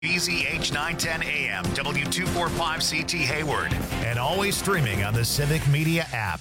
BZH 910 AM, W245CT Hayward, and always streaming on the Civic Media app.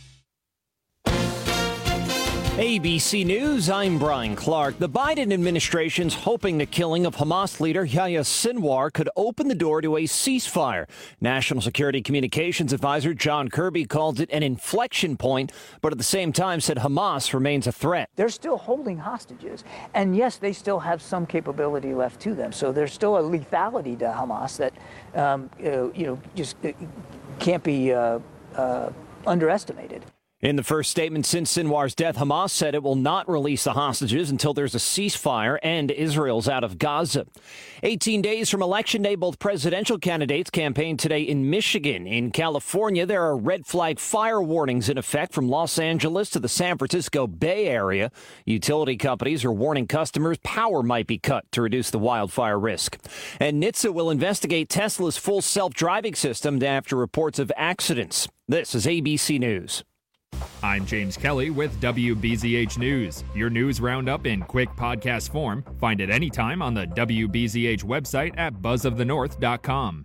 ABC News, I'm Brian Clark. The Biden administration's hoping the killing of Hamas leader Yahya Sinwar could open the door to a ceasefire. National Security Communications Advisor John Kirby called it an inflection point, but at the same time said Hamas remains a threat. They're still holding hostages, and yes, they still have some capability left to them. So there's still a lethality to Hamas that, just can't be underestimated. In the first statement since Sinwar's death, Hamas said it will not release the hostages until there's a ceasefire and Israel's out of Gaza. 18 days from Election Day, both presidential candidates campaigned today in Michigan. In California, there are red flag fire warnings in effect from Los Angeles to the San Francisco Bay Area. Utility companies are warning customers power might be cut to reduce the wildfire risk. And NHTSA will investigate Tesla's full self-driving system after reports of accidents. This is ABC News. I'm James Kelly with WBZH News, your news roundup in quick podcast form. Find it anytime on the WBZH website at buzzofthenorth.com.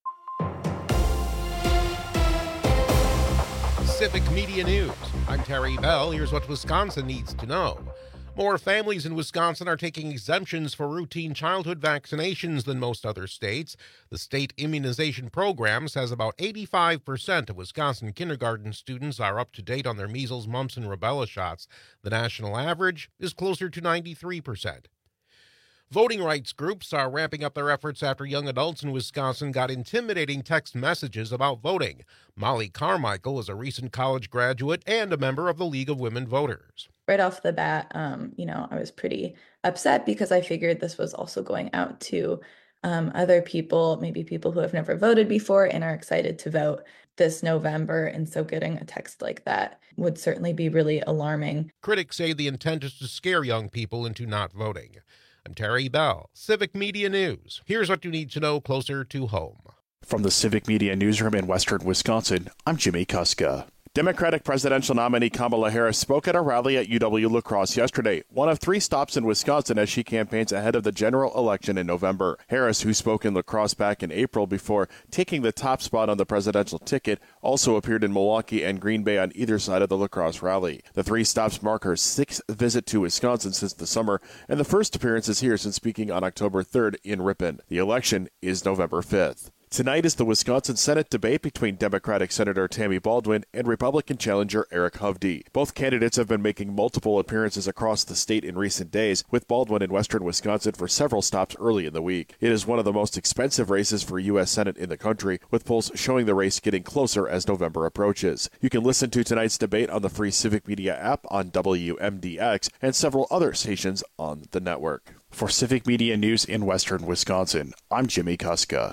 Civic Media News. I'm Terry Bell. Here's what Wisconsin needs to know. More families in Wisconsin are taking exemptions for routine childhood vaccinations than most other states. The state immunization program says about 85% of Wisconsin kindergarten students are up to date on their measles, mumps, and rubella shots. The national average is closer to 93%. Voting rights groups are ramping up their efforts after young adults in Wisconsin got intimidating text messages about voting. Molly Carmichael is a recent college graduate and a member of the League of Women Voters. Right off the bat, I was pretty upset because I figured this was also going out to other people, maybe people who have never voted before and are excited to vote this November. And so getting a text like that would certainly be really alarming. Critics say the intent is to scare young people into not voting. I'm Terry Bell, Civic Media News. Here's what you need to know closer to home. From the Civic Media Newsroom in Western Wisconsin, I'm Jimmy Kuska. Democratic presidential nominee Kamala Harris spoke at a rally at UW-La Crosse yesterday, one of 3 stops in Wisconsin as she campaigns ahead of the general election in November. Harris, who spoke in La Crosse back in April before taking the top spot on the presidential ticket, also appeared in Milwaukee and Green Bay on either side of the La Crosse rally. The 3 stops mark her 6th visit to Wisconsin since the summer, and the first appearances here since speaking on October 3rd in Ripon. The election is November 5th. Tonight is the Wisconsin Senate debate between Democratic Senator Tammy Baldwin and Republican challenger Eric Hovde. Both candidates have been making multiple appearances across the state in recent days, with Baldwin in western Wisconsin for several stops early in the week. It is one of the most expensive races for U.S. Senate in the country, with polls showing the race getting closer as November approaches. You can listen to tonight's debate on the free Civic Media app on WMDX and several other stations on the network. For Civic Media News in western Wisconsin, I'm Jimmy Kuska.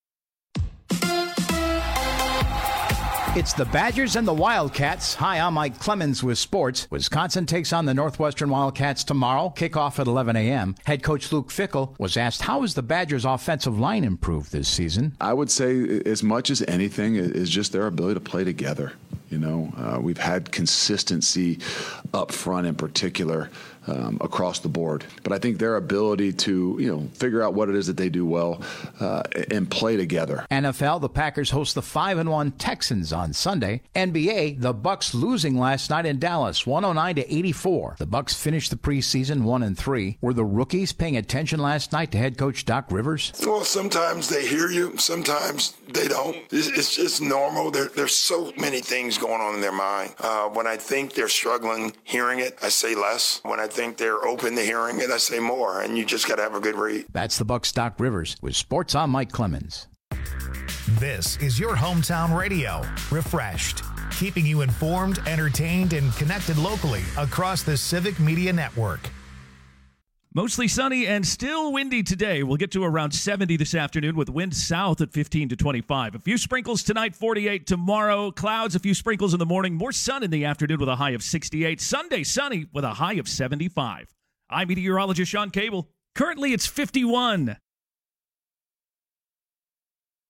It's the Badgers and the Wildcats. Hi, I'm Mike Clemens with sports. Wisconsin takes on the Northwestern Wildcats tomorrow. Kickoff at 11 a.m. Head coach Luke Fickell was asked, how has the Badgers' offensive line improved this season? I would say as much as anything is just their ability to play together. We've had consistency up front in particular across the board. But I think their ability to, figure out what it is that they do well and play together. NFL, the Packers host the 5-1 Texans on Sunday. NBA, the Bucks losing last night in Dallas, 109-84. The Bucks finished the preseason 1-3. Were the rookies paying attention last night to head coach Doc Rivers? Well, sometimes they hear you, sometimes they don't. It's just normal. There's so many things going on in their mind. When I think they're struggling hearing it, I say less. When I think they're open to hearing it, I say more. And you just got to have a good read. That's the Bucks' Doc Rivers. With sports, I'm Mike Clemens. This is your hometown radio. Refreshed. Keeping you informed, entertained, and connected locally across the Civic Media Network. Mostly sunny and still windy today. We'll get to around 70 this afternoon with winds south at 15 to 25. A few sprinkles tonight, 48 tomorrow. Clouds, a few sprinkles in the morning. More sun in the afternoon with a high of 68. Sunday, sunny with a high of 75. I'm meteorologist Sean Cable. Currently, it's 51. The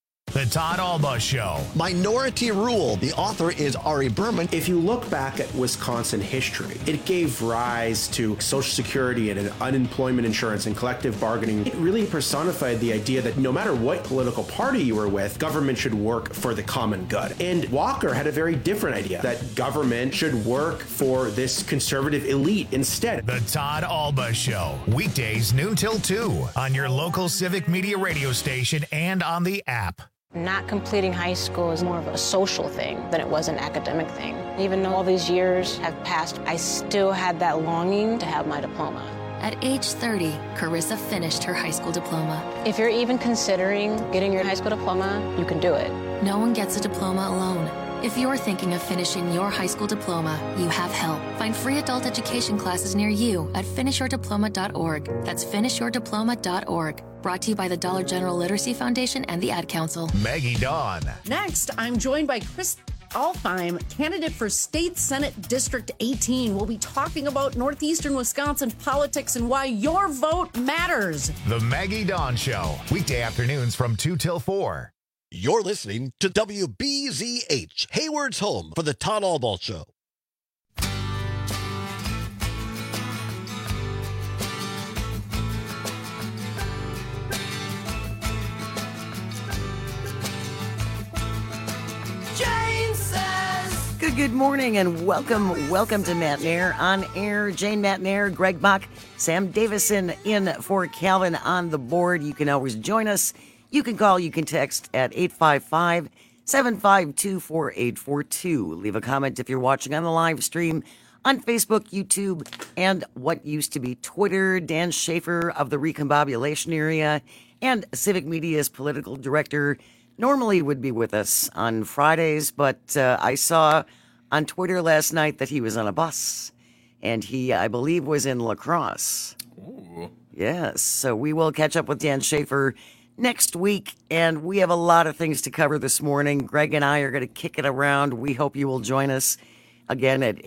The Todd Alba Show. Minority Rule. The author is Ari Berman. If you look back at Wisconsin history, it gave rise to Social Security and unemployment insurance and collective bargaining. It really personified the idea that no matter what political party you were with, government should work for the common good. And Walker had a very different idea, that government should work for this conservative elite instead. The Todd Alba Show. Weekdays noon till 2 on your local Civic Media radio station and on the app. Not completing high school is more of a social thing than it was an academic thing. Even though all these years have passed, I still had that longing to have my diploma. At age 30, Carissa finished her high school diploma. If you're even considering getting your high school diploma, you can do it. No one gets a diploma alone. If you're thinking of finishing your high school diploma, you have help. Find free adult education classes near you at finishyourdiploma.org. That's finishyourdiploma.org. Brought to you by the Dollar General Literacy Foundation and the Ad Council. Maggie Dawn. Next, I'm joined by Chris Alfheim, candidate for State Senate District 18. We'll be talking about Northeastern Wisconsin politics and why your vote matters. The Maggie Dawn Show. Weekday afternoons from 2 till 4. You're listening to WBZH, Hayward's home for the Todd Alba Show. Good morning and welcome to Matt Nair on air. Jane Matt Nair, Greg Bach, Sam Davison in for Calvin on the board. You can always join us. You can call, you can text at 855-752-4842. Leave a comment if you're watching on the live stream on Facebook, YouTube, and what used to be Twitter. Dan Schaefer of the Recombobulation Area and Civic Media's political director normally would be with us on Fridays, but I saw on Twitter last night that he was on a bus, and he, I believe, was in La Crosse. Ooh. Yes, so we will catch up with Dan Schaefer next week, and we have a lot of things to cover this morning. Greg and I are going to kick it around. We hope you will join us again at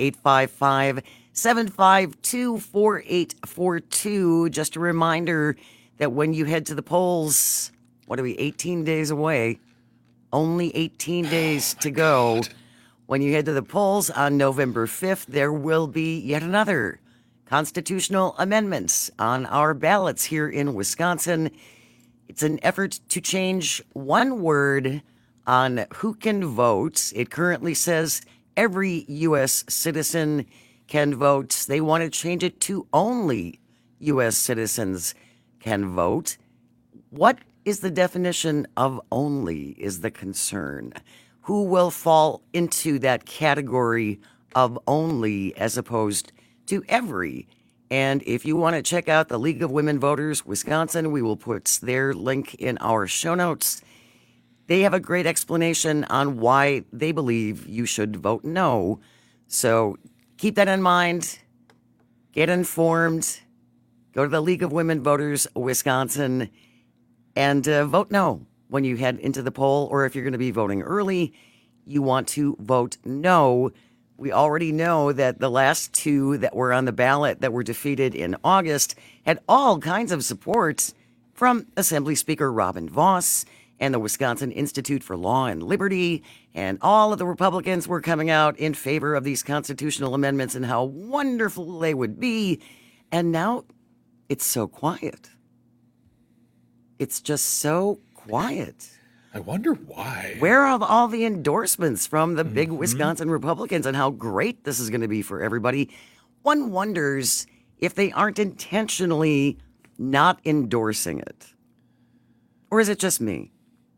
855-752-4842. Just a reminder that when you head to the polls, 18 days away? Only 18 days to go. When you head to the polls on November 5th, there will be yet another constitutional amendments on our ballots here in Wisconsin. It's an effort to change one word on who can vote. It currently says every U.S. citizen can vote. They want to change it to only U.S. citizens can vote. What is the definition of only is the concern? Who will fall into that category of only as opposed to every? And if you want to check out the League of Women Voters Wisconsin, we will put their link in our show notes. They have a great explanation on why they believe you should vote no. So keep that in mind. Get informed. Go to the League of Women Voters Wisconsin and vote no when you head into the poll, or if you're going to be voting early, you want to vote no. We already know that the last two that were on the ballot that were defeated in August had all kinds of support from Assembly Speaker Robin Vos and the Wisconsin Institute for Law and Liberty, and all of the Republicans were coming out in favor of these constitutional amendments and how wonderful they would be. And now it's so quiet. It's just so quiet. I wonder why. Where are all the endorsements from the big Wisconsin Republicans and how great this is going to be for everybody? One wonders if they aren't intentionally not endorsing it. Or is it just me?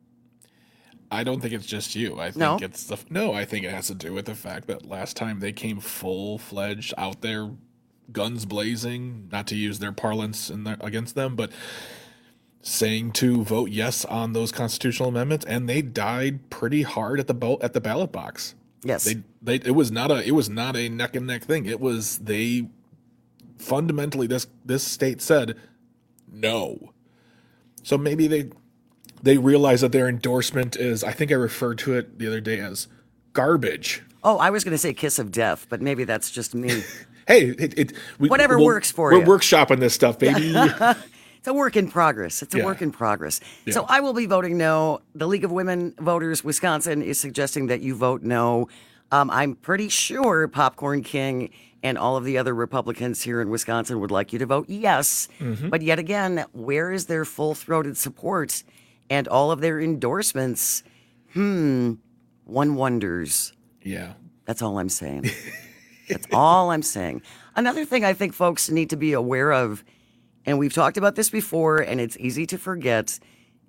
I don't think it's just you. I think I think it has to do with the fact that last time they came full-fledged out there, guns blazing, not to use their parlance against them, but saying to vote yes on those constitutional amendments, and they died pretty hard at the ballot box. Yes, it was not a neck and neck thing. It was they fundamentally this state said no. So maybe they realize that their endorsement is, I think I referred to it the other day as garbage. Oh, I was going to say kiss of death, but maybe that's just me. Hey, whatever works for you. We're workshopping this stuff, baby. a work in progress. It's a work in progress. Yeah. So I will be voting no. The League of Women Voters Wisconsin is suggesting that you vote no. I'm pretty sure Popcorn King and all of the other Republicans here in Wisconsin would like you to vote yes. Mm-hmm. But yet again, where is their full-throated support and all of their endorsements? One wonders. Yeah. That's all I'm saying. That's all I'm saying. Another thing I think folks need to be aware of, and we've talked about this before, and it's easy to forget,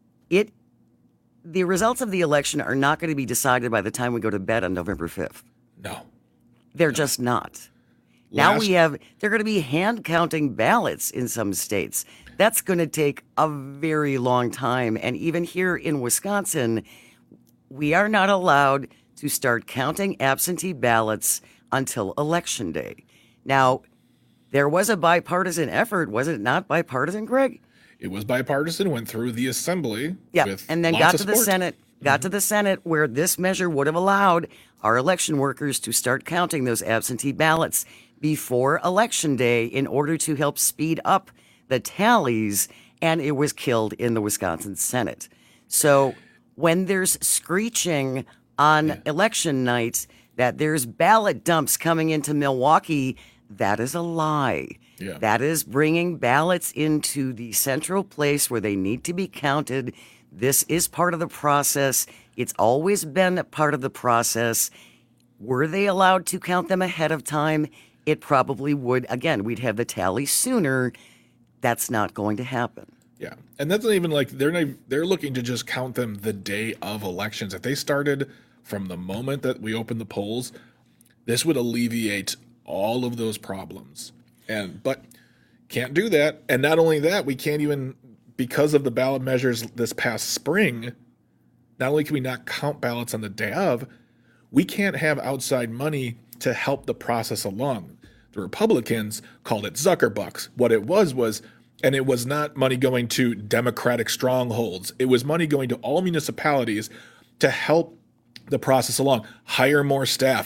the results of the election are not going to be decided by the time we go to bed on November 5th. No. They're just not. Now they're going to be hand counting ballots in some states. That's going to take a very long time. And even here in Wisconsin, we are not allowed to start counting absentee ballots until Election Day. Now, there was a bipartisan effort. Was it not bipartisan, Greg? It was bipartisan, went through the Assembly. Yeah, and then got to the Senate. Got to the Senate where this measure would have allowed our election workers to start counting those absentee ballots before Election Day in order to help speed up the tallies, and it was killed in the Wisconsin Senate. So when there's screeching on election night that there's ballot dumps coming into Milwaukee, that is a lie. Yeah. That is bringing ballots into the central place where they need to be counted. This is part of the process. It's always been a part of the process. Were they allowed to count them ahead of time? It probably would. Again, we'd have the tally sooner. That's not going to happen. Yeah, and that's not even like they're looking to just count them the day of elections. If they started from the moment that we opened the polls, this would alleviate all of those problems. But can't do that. And not only that, we can't even, because of the ballot measures this past spring, not only can we not count ballots on the day of, we can't have outside money to help the process along. The Republicans called it Zuckerbucks. What it was, and it was not money going to Democratic strongholds. It was money going to all municipalities to help the process along, hire more staff,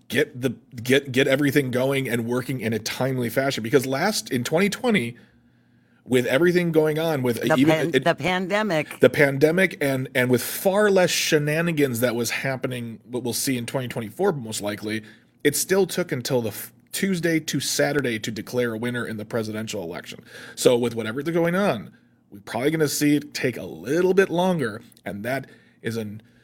get everything going and working in a timely fashion. Because in 2020, with everything going on with the pandemic and with far less shenanigans that was happening, what we'll see in 2024 most likely, it still took until the Tuesday to Saturday to declare a winner in the presidential election. So with whatever's going on, we're probably going to see it take a little bit longer, and that is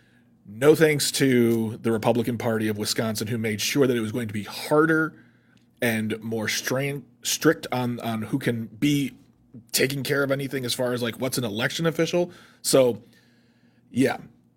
no thanks to the Republican Party of Wisconsin, who made sure that it was going to be harder and more strict on who can be taking care of anything as far as like what's an election official. So, yeah.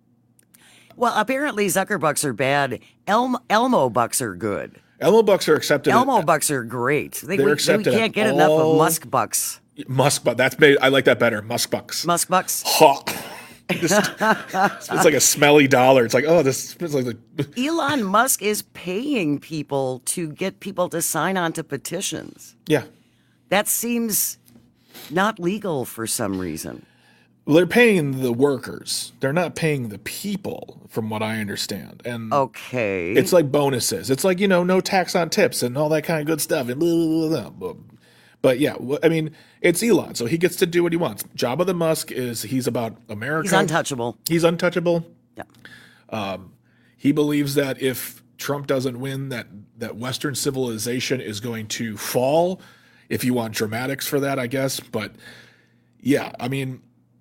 Well, apparently Zuckerbucks are bad. Elmo bucks are good. Elmo bucks are accepted. Elmo bucks are great. They're accepted. We can't get enough of Musk bucks. Musk bucks. I like that better. Musk bucks. Musk bucks. It's like a smelly dollar. It's like, oh, this smells like Elon Musk is paying people to get people to sign on to petitions. Yeah. That seems not legal for some reason. Well, they're paying the workers. They're not paying the people, from what I understand. And okay. It's like bonuses. It's like, no tax on tips and all that kind of good stuff. And blah, blah, blah, blah. But yeah, I mean, it's Elon, so he gets to do what he wants. Jabba the Musk he's about America. He's untouchable. He's untouchable. Yeah. He believes that if Trump doesn't win, that Western civilization is going to fall. If you want dramatics for that, I guess. But yeah, I mean,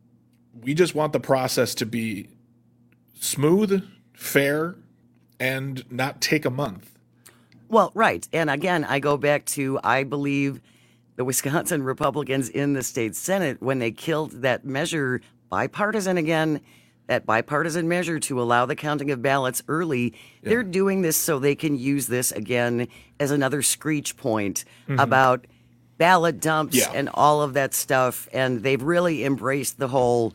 we just want the process to be smooth, fair, and not take a month. Well, right. And again, I go back to, I believe the Wisconsin Republicans in the state Senate, when they killed that measure, bipartisan again, that bipartisan measure to allow the counting of ballots early, they're doing this so they can use this again as another screech point about ballot dumps and all of that stuff. And they've really embraced the whole,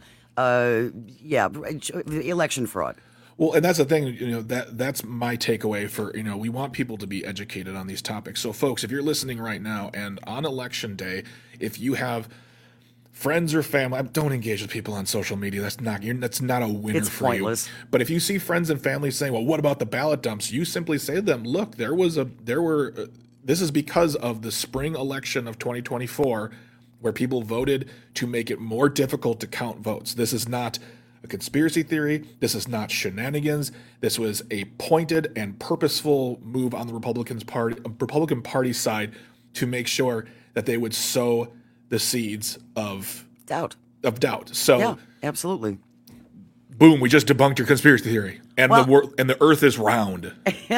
election fraud. Well, and that's the thing, that's my takeaway for, we want people to be educated on these topics. So folks, if you're listening right now and on election day, if you have friends or family, don't engage with people on social media. That's not a winner it's for pointless. you. But if you see friends and family saying, well, what about the ballot dumps? You simply say to them, look, this is because of the spring election of 2024 where people voted to make it more difficult to count votes. This is not a conspiracy theory. This is not shenanigans. This was a pointed and purposeful move on the Republican Party side to make sure that they would sow the seeds of doubt. So, yeah, absolutely. Boom! We just debunked your conspiracy theory, and the Earth is round.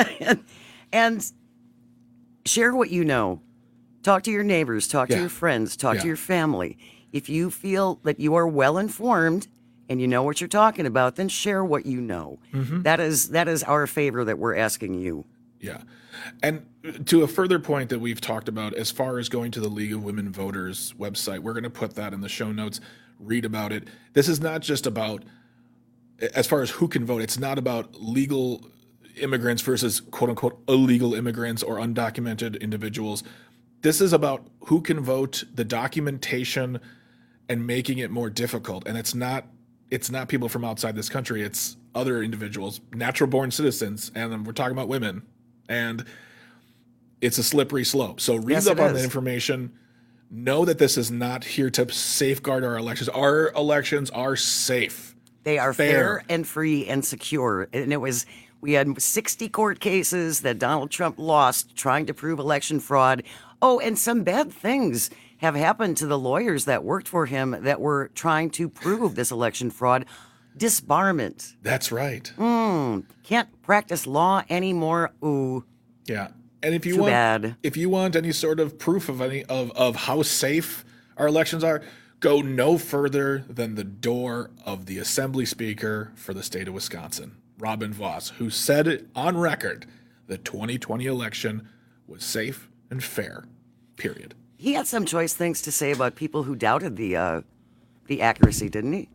And share what you know. Talk to your neighbors. Talk to your friends. Talk to your family. If you feel that you are well informed and you know what you're talking about, then share what you know. Mm-hmm. That is our favor that we're asking you. Yeah. And to a further point that we've talked about, as far as going to the League of Women Voters website, we're going to put that in the show notes. Read about it. This is not just about, as far as who can vote, it's not about legal immigrants versus quote unquote illegal immigrants or undocumented individuals. This is about who can vote, the documentation, and making it more difficult. And it's not people from outside this country. It's other individuals, natural-born citizens, and we're talking about women. And it's a slippery slope. So read up on the information. Know that this is not here to safeguard our elections. Our elections are safe. They are fair and free and secure. And we had 60 court cases that Donald Trump lost trying to prove election fraud. Oh, and some bad things have happened to the lawyers that worked for him that were trying to prove this election fraud. Disbarment. That's right. Can't practice law anymore. Ooh. Yeah. And if you want any sort of proof of how safe our elections are, go no further than the door of the Assembly Speaker for the state of Wisconsin, Robin Vos, who said on record the 2020 election was safe and fair, period. He had some choice things to say about people who doubted the accuracy, didn't he?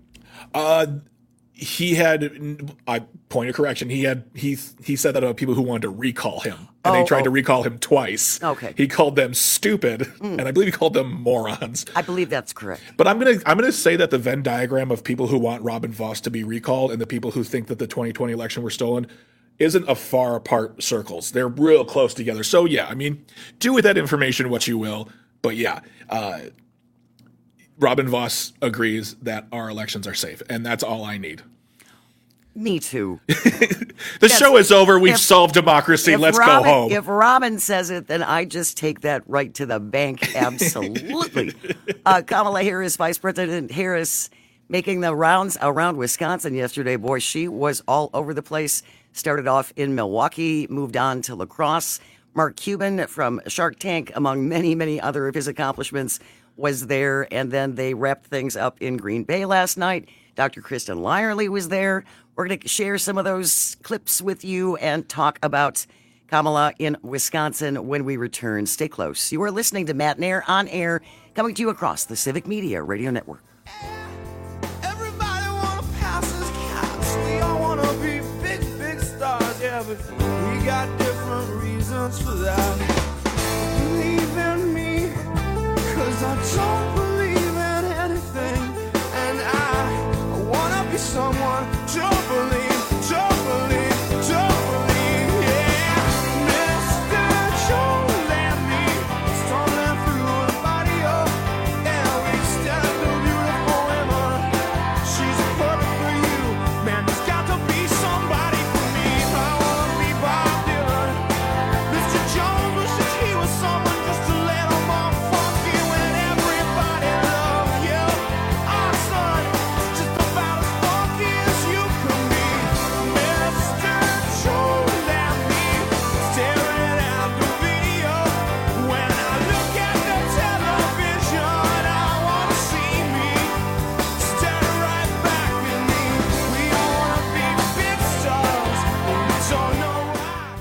He had, point of correction, he said that about people who wanted to recall him, and they tried to recall him twice. Okay. He called them stupid, and I believe he called them morons. I believe that's correct. But I'm gonna say that the Venn diagram of people who want Robin Vos to be recalled and the people who think that the 2020 election were stolen isn't a far apart circles. They're real close together. So yeah, I mean, do with that information what you will. But yeah, Robin Vos agrees that our elections are safe, and that's all I need. Me too. The show is over. We've solved democracy. Let's go home. If Robin says it, then I just take that right to the bank. Absolutely. Kamala Harris, Vice President Harris, making the rounds around Wisconsin yesterday. Boy, she was all over the place. Started off in Milwaukee, moved on to La Crosse. Mark Cuban from Shark Tank, among many, many other of his accomplishments, was there. And then they wrapped things up in Green Bay last night. Dr. Kristen Lyerly was there. We're going to share some of those clips with you and talk about Kamala in Wisconsin when we return. Stay close. You are listening to Matt Nair on air, coming to you across the Civic Media Radio Network. Everybody want to pass as cats. We all want to be big, big stars. Yeah, but we got different reasons for that. Believe in me, 'cause I don't believe in anything. And I want to be someone. Don't believe, yeah. Mr. Joe Lammy, storming through the body of every stellar, beautiful woman. She's perfect for you, man. There's got to be somebody for me. I want to be Bob Dylan. Mr. Jones wishes he was someone just to let him off funky when everybody loved you. Our son is just about as funky as you can be. Mr. Joe Lammy, staring at the video. When I look at the television, I want to see me staring right back at me. We all want to be big stars, but we don't know why.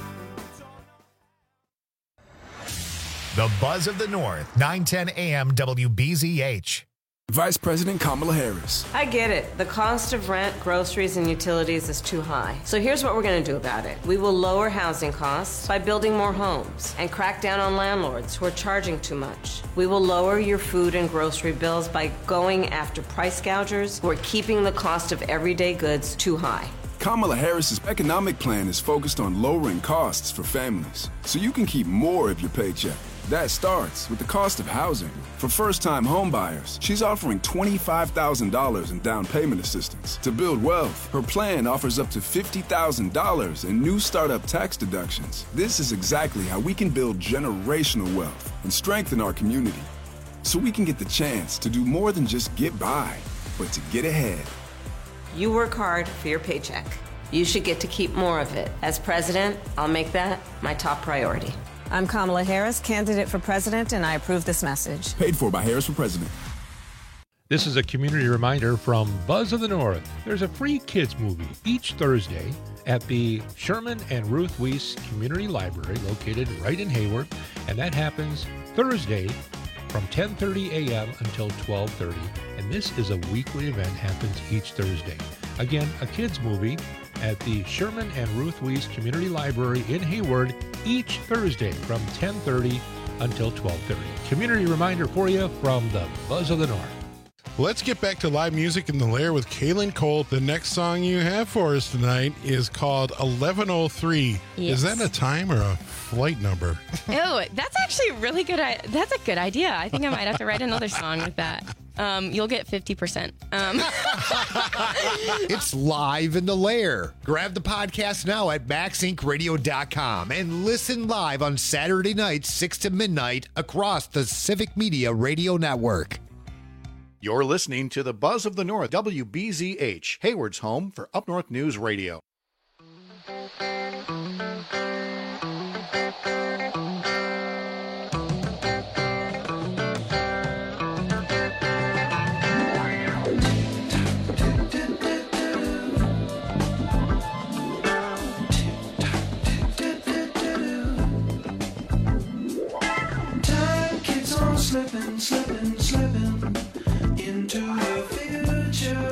The Buzz of the North, 9:10 a.m. WBZH. Vice President Kamala Harris. I get it. The cost of rent, groceries, and utilities is too high. So here's what we're going to do about it. We will lower housing costs by building more homes and crack down on landlords who are charging too much. We will lower your food and grocery bills by going after price gougers who are keeping the cost of everyday goods too high. Kamala Harris's economic plan is focused on lowering costs for families, so you can keep more of your paycheck. That starts with the cost of housing. For first-time homebuyers, she's offering $25,000 in down payment assistance. To build wealth, her plan offers up to $50,000 in new startup tax deductions. This is exactly how we can build generational wealth and strengthen our community, so we can get the chance to do more than just get by, but to get ahead. You work hard for your paycheck. You should get to keep more of it. As president, I'll make that my top priority. I'm Kamala Harris, candidate for president, and I approve this message. Paid for by Harris for President. This is a community reminder from Buzz of the North. There's a free kids movie each Thursday at the Sherman and Ruth Weiss Community Library located right in Hayward, and that happens Thursday from 10:30 a.m. until 12:30, and this is a weekly event, happens each Thursday. Again, a kids movie at the Sherman and Ruth Weiss Community Library in Hayward each Thursday from 10:30 until 12:30. Community reminder for you from the Buzz of the North. Let's get back to live music in the Lair with Kaylin Colt. The next song you have for us tonight is called 1103. Yes. Is that a time or a flight number? Oh, that's actually really good. That's a good idea. I think I might have to write another song with that. You'll get 50%. It's live in the Lair. Grab the podcast now at MaxIncRadio.com and listen live on Saturday nights, 6 to midnight, across the Civic Media Radio Network. You're listening to the Buzz of the North, WBZH, Hayward's home for Up North News Radio. Time keeps on slipping, slipping, slipping into the future.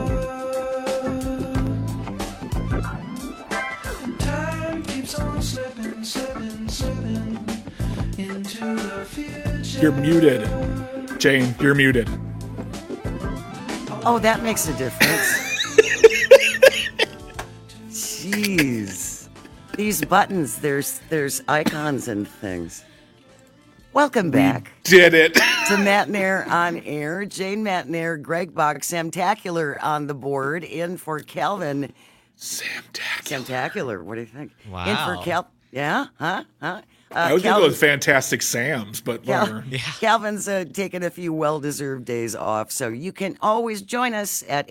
Time keeps on slipping, slipping, slipping into the future. You're muted. Jane, you're muted. Oh, that makes a difference. Jeez. These buttons, there's icons and things. Welcome back. Did it. To Matt Nair on air. Jane Matt Nair, Greg Bach, Samtacular on the board. In for Calvin. Samtacular. What do you think? Wow. In for yeah? Huh? I was going to go with Fantastic Sam's, but whatever. Calvin's taken a few well-deserved days off, so you can always join us at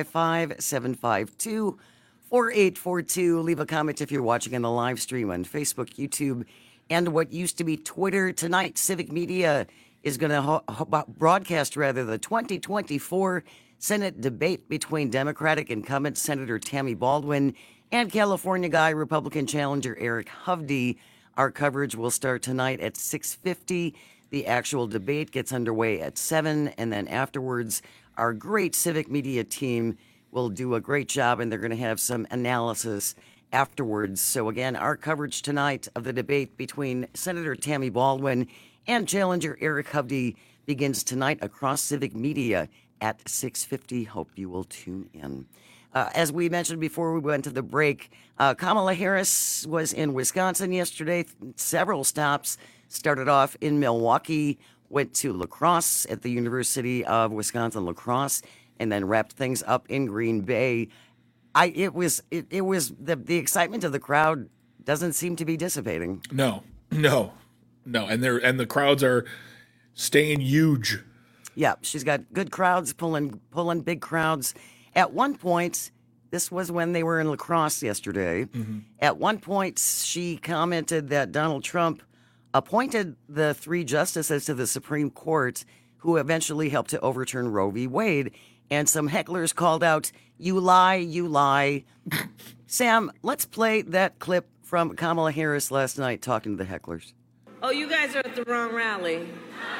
855-752-4842. Leave a comment if you're watching on the live stream on Facebook, YouTube, and what used to be Twitter. Tonight, Civic Media is going to broadcast the 2024 Senate debate between Democratic incumbent Senator Tammy Baldwin and California guy, Republican challenger Eric Hovde. Our coverage will start tonight at 6:50. The actual debate gets underway at 7, and then afterwards, our great Civic Media team will do a great job, and they're going to have some analysis afterwards. So again, our coverage tonight of the debate between Senator Tammy Baldwin and challenger Eric Hovde begins tonight across Civic Media at 6:50. Hope you will tune in. As we mentioned before we went to the break, Kamala Harris was in Wisconsin yesterday. Several stops. Started off in Milwaukee, went to La Crosse at the University of Wisconsin-La Crosse, and then wrapped things up in Green Bay. It was the excitement of the crowd doesn't seem to be dissipating. No, and the crowds are staying huge. Yeah, she's got good crowds pulling big crowds. At one point, this was when they were in La Crosse yesterday. Mm-hmm. At one point, she commented that Donald Trump appointed the 3 justices to the Supreme Court who eventually helped to overturn Roe v. Wade. And some hecklers called out, "You lie, you lie." Sam, let's play that clip from Kamala Harris last night talking to the hecklers. Oh, you guys are at the wrong rally.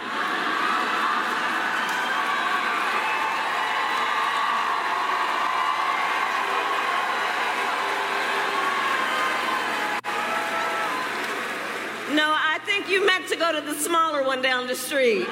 No, I think you meant to go to the smaller one down the street.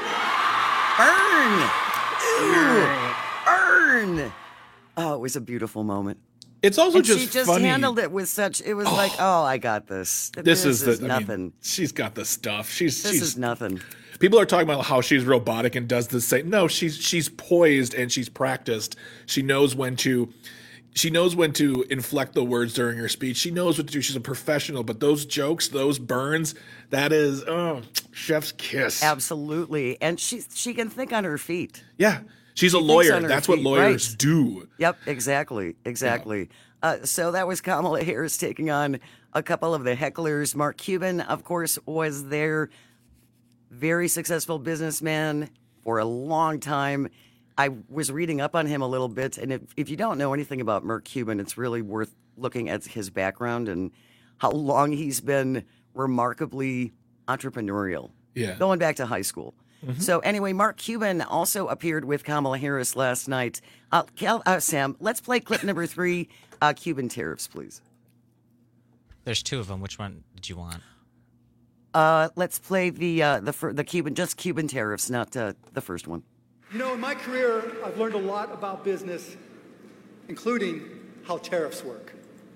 Burn! Ooh, burn! Oh, it was a beautiful moment. It's also and just she just funny. handled it with such. It was like, oh, I got this. This is nothing. I mean, she's got the stuff. This is nothing. People are talking about how she's robotic and does the same. No, she's poised and she's practiced. She knows when to inflect the words during her speech. She knows what to do. She's a professional. But those jokes, those burns, that is chef's kiss. Absolutely, and she can think on her feet. Yeah, she's a lawyer. That's what lawyers do. Yep, exactly. So that was Kamala Harris taking on a couple of the hecklers. Mark Cuban, of course, was there. Very successful businessman for a long time. I was reading up on him a little bit, and if you don't know anything about Mark Cuban, it's really worth looking at his background and how long he's been remarkably entrepreneurial. Yeah. Going back to high school. Mm-hmm. So anyway, Mark Cuban also appeared with Kamala Harris last night. Sam, let's play clip number 3, Cuban tariffs, please. There's 2 of them. Which one did you want? Let's play the Cuban tariffs, not the first one. You know, in my career, I've learned a lot about business, including how tariffs work.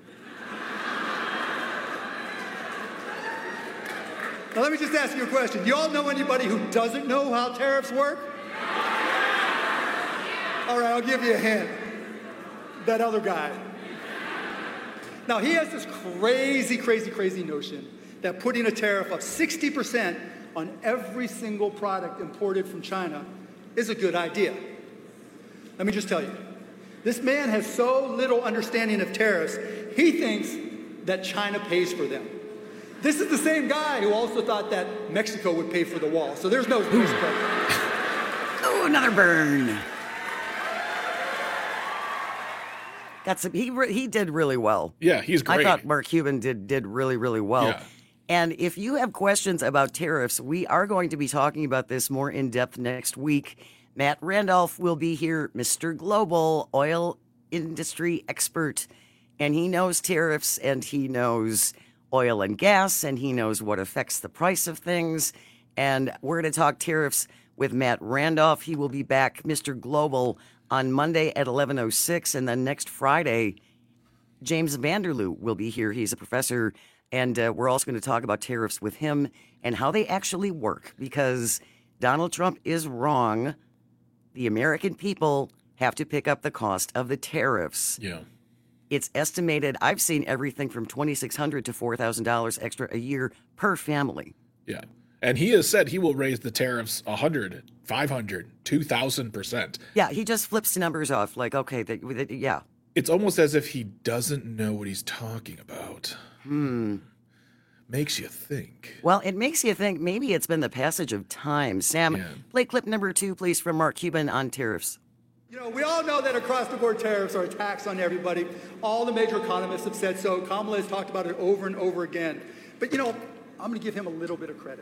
Now, let me just ask you a question. You all know anybody who doesn't know how tariffs work? All right, I'll give you a hint. That other guy. Now, he has this crazy notion that putting a tariff of 60% on every single product imported from China is a good idea. Let me just tell you, this man has so little understanding of tariffs, he thinks that China pays for them. This is the same guy who also thought that Mexico would pay for the wall, so there's no spread. Oh, another burn. He did really well. Yeah, he's great. I thought Mark Cuban did really, really well. Yeah. And if you have questions about tariffs, we are going to be talking about this more in depth next week. Matt Randolph will be here, Mr. Global, oil industry expert. And he knows tariffs, and he knows oil and gas, and he knows what affects the price of things. And we're going to talk tariffs with Matt Randolph. He will be back, Mr. Global, on Monday at 11:06. And then next Friday, James Vanderloo will be here. He's a professor. And we're also going to talk about tariffs with him and how they actually work, because Donald Trump is wrong. The American people have to pick up the cost of the tariffs. Yeah. It's estimated, I've seen everything from $2,600 to $4,000 extra a year per family. Yeah. And he has said he will raise the tariffs 100, 500, 2,000%. Yeah, he just flips the numbers off like, okay, yeah. It's almost as if he doesn't know what he's talking about. Makes you think. Well, it makes you think maybe it's been the passage of time. Sam, play clip number 2, please, from Mark Cuban on tariffs. You know, we all know that across-the-board tariffs are a tax on everybody. All the major economists have said so. Kamala has talked about it over and over again. But, you know, I'm going to give him a little bit of credit.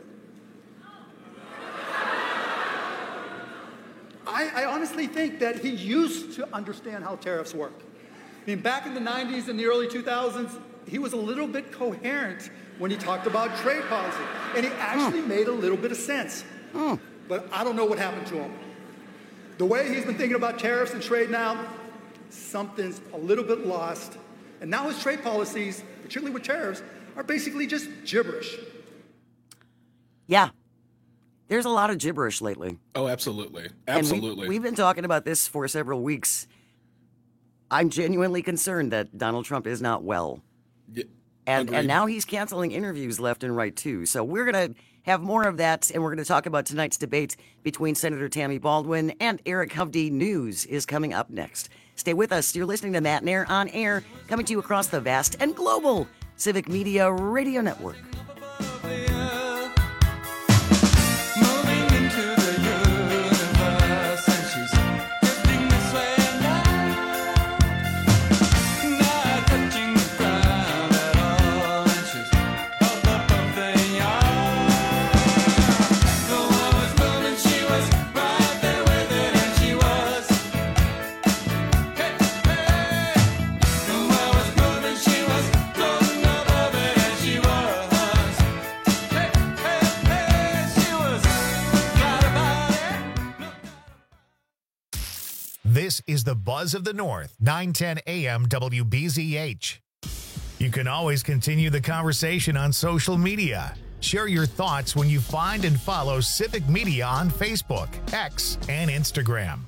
I honestly think that he used to understand how tariffs work. I mean, back in the 90s and the early 2000s, he was a little bit coherent when he talked about trade policy. And he actually made a little bit of sense. But I don't know what happened to him. The way he's been thinking about tariffs and trade now, something's a little bit lost. And now his trade policies, particularly with tariffs, are basically just gibberish. Yeah. There's a lot of gibberish lately. Oh, absolutely. Absolutely. And we've been talking about this for several weeks. I'm genuinely concerned that Donald Trump is not well. Yeah, and now he's canceling interviews left and right, too. So we're going to have more of that, and we're going to talk about tonight's debate between Senator Tammy Baldwin and Eric Hovde. News is coming up next. Stay with us. You're listening to Matt and Air on Air, coming to you across the vast and global Civic Media Radio Network. This is the Buzz of the North, 910 AM WBZH. You can always continue the conversation on social media. Share your thoughts when you find and follow Civic Media on Facebook, X, and Instagram.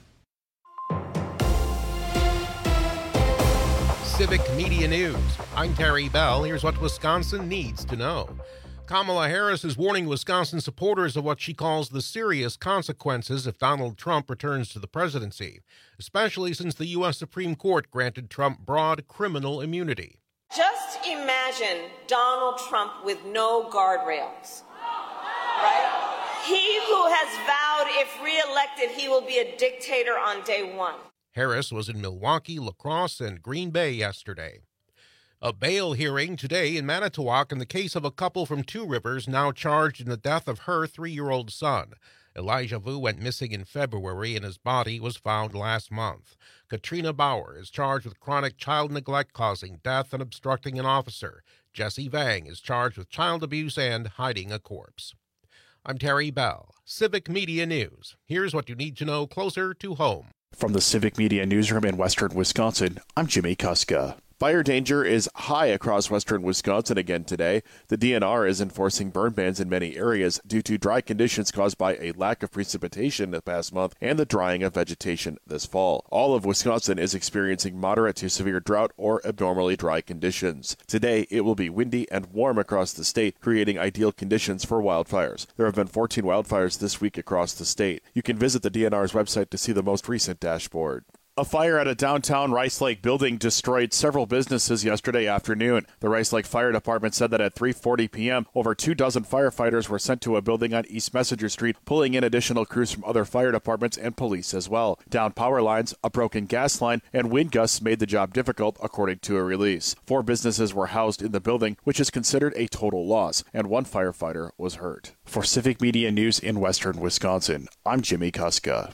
Civic Media News. I'm Terry Bell. Here's what Wisconsin needs to know. Kamala Harris is warning Wisconsin supporters of what she calls the serious consequences if Donald Trump returns to the presidency, especially since the U.S. Supreme Court granted Trump broad criminal immunity. Just imagine Donald Trump with no guardrails, right? He who has vowed if reelected, he will be a dictator on day one. Harris was in Milwaukee, La Crosse, and Green Bay yesterday. A bail hearing today in Manitowoc in the case of a couple from Two Rivers now charged in the death of her 3-year-old son. Elijah Vu went missing in February and his body was found last month. Katrina Bauer is charged with chronic child neglect causing death and obstructing an officer. Jesse Vang is charged with child abuse and hiding a corpse. I'm Terry Bell, Civic Media News. Here's what you need to know closer to home. From the Civic Media Newsroom in western Wisconsin, I'm Jimmy Kuska. Fire danger is high across western Wisconsin again today. The DNR is enforcing burn bans in many areas due to dry conditions caused by a lack of precipitation the past month and the drying of vegetation this fall. All of Wisconsin is experiencing moderate to severe drought or abnormally dry conditions. Today, it will be windy and warm across the state, creating ideal conditions for wildfires. There have been 14 wildfires this week across the state. You can visit the DNR's website to see the most recent dashboard. A fire at a downtown Rice Lake building destroyed several businesses yesterday afternoon. The Rice Lake Fire Department said that at 3:40 p.m., over 24 firefighters were sent to a building on East Messenger Street, pulling in additional crews from other fire departments and police as well. Down power lines, a broken gas line, and wind gusts made the job difficult, according to a release. 4 businesses were housed in the building, which is considered a total loss, and 1 firefighter was hurt. For Civic Media News in western Wisconsin, I'm Jimmy Kuska.